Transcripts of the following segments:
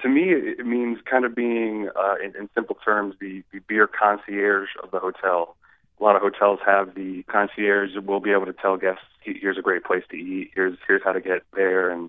To me, it means kind of being, in simple terms, the beer concierge of the hotel. A lot of hotels have the concierge that will be able to tell guests, here's a great place to eat, here's how to get there. And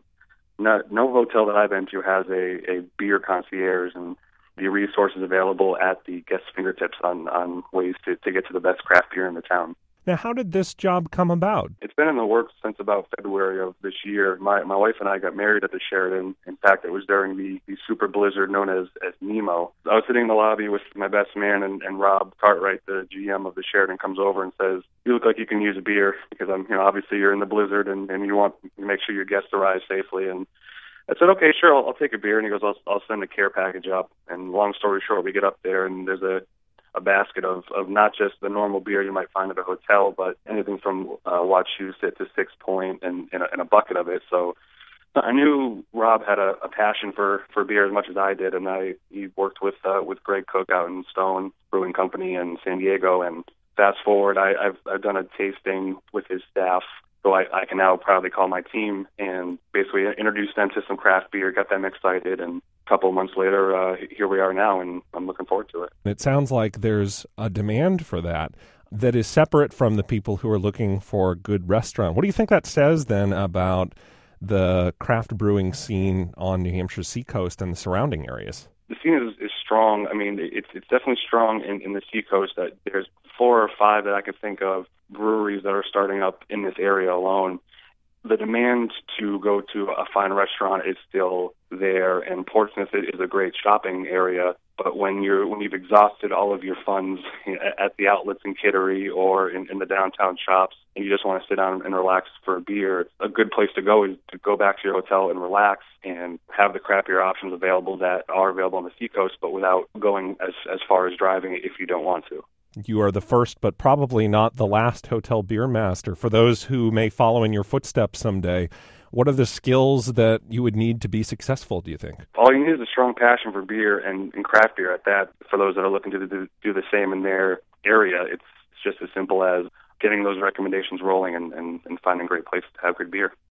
no hotel that I've been to has a beer concierge and the resources available at the guest's fingertips on ways to get to the best craft beer in the town. Now, how did this job come about? It's been in the works since about February of this year. My wife and I got married at the Sheraton. In fact, it was during the super blizzard known as Nemo. I was sitting in the lobby with my best man, and Rob Cartwright, the GM of the Sheraton, comes over and says, "You look like you can use a beer," because obviously you're in the blizzard and you want to make sure your guests arrive safely. And I said, "Okay, sure, I'll take a beer." And he goes, "I'll send a care package up." And long story short, we get up there and there's a basket of not just the normal beer you might find at a hotel, but anything from Wachusett to Six Point and a bucket of it. So I knew Rob had a passion for beer as much as I did, and he worked with Greg Cook out in Stone Brewing Company in San Diego. And fast forward, I've done a tasting with his staff, so I can now proudly call my team and basically introduce them to some craft beer, get them excited, and a couple of months later, here we are now, and I'm looking forward to it. It sounds like there's a demand for that is separate from the people who are looking for a good restaurant. What do you think that says then about the craft brewing scene on New Hampshire's seacoast and the surrounding areas? The scene is strong. I mean, it's definitely strong in the seacoast. That there's 4 or 5 that I can think of breweries that are starting up in this area alone. The demand to go to a fine restaurant is still there, and Portsmouth is a great shopping area. But when you've exhausted all of your funds at the outlets in Kittery or in the downtown shops, and you just want to sit down and relax for a beer, a good place to go is to go back to your hotel and relax and have the craft beer options available that are available on the seacoast, but without going as far as driving if you don't want to. You are the first, but probably not the last hotel beer master. For those who may follow in your footsteps someday, what are the skills that you would need to be successful, do you think? All you need is a strong passion for beer and craft beer at that. For those that are looking to do the same in their area, it's just as simple as getting those recommendations rolling and finding great places to have good beer.